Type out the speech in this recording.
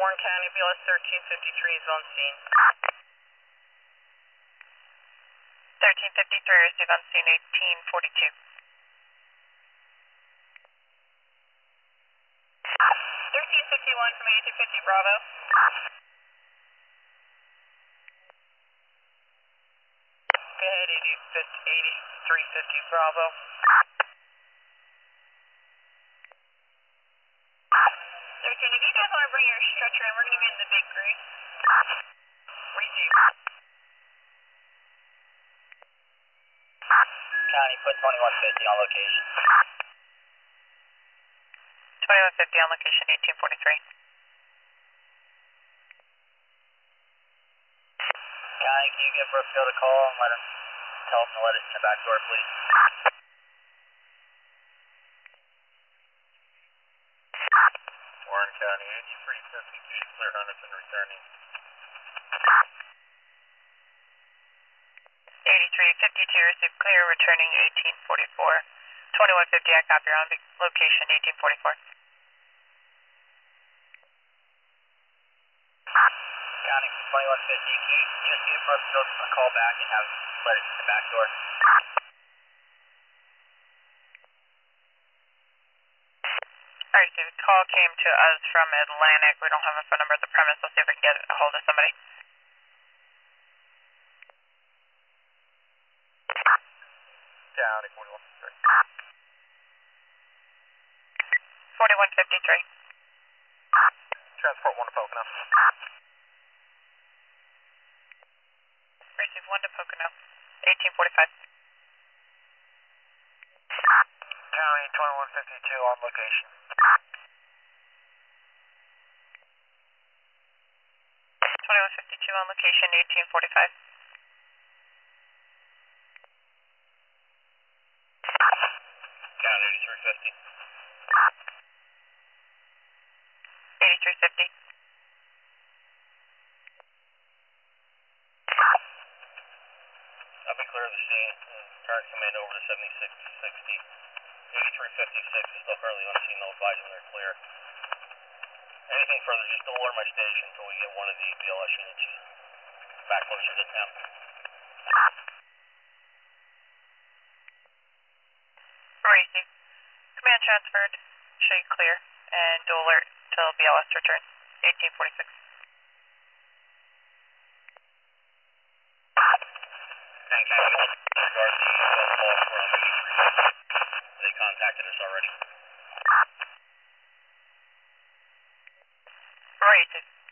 Warren County, BLS 1353 is on scene. 1353, receive on scene 1842. 1351 from 1850 Bravo. Go ahead, 8350 Bravo. 13, if you guys want to bring your stretcher in, we're going to be in the big group. Receive. County, put 2150 on location. 2150 on location 1843. County, can you give Brookfield a call and tell them to let us in the back door, please? Warren County, 8352, clear Huntington returning. 8352, receive clear, returning 1844. 2150, I copy on location 1844. County, 2150, can you just give Brookfield a call back and have let us in the back door? Alright, so the call came to us from Atlantic. We don't have a phone number at the premise. We'll see if we can get a hold of somebody. County, 4153. 4153. Transport 1 to Pocono. Receive 1 to Pocono. 1845. County, 2152 on location. 2152 on location 1845. County, 8350. 8350. I'll be clear of the scene. Current command over to 7660. 8356 is still currently on scene. They'll advise them they're clear. Anything further, just don't alert my station until we get one of the BLS units back closer to town. Receive. Command transferred. Show you clear. And dual alert till BLS return. 1846. And County, regard the call from 8350. They contacted us already. Receive.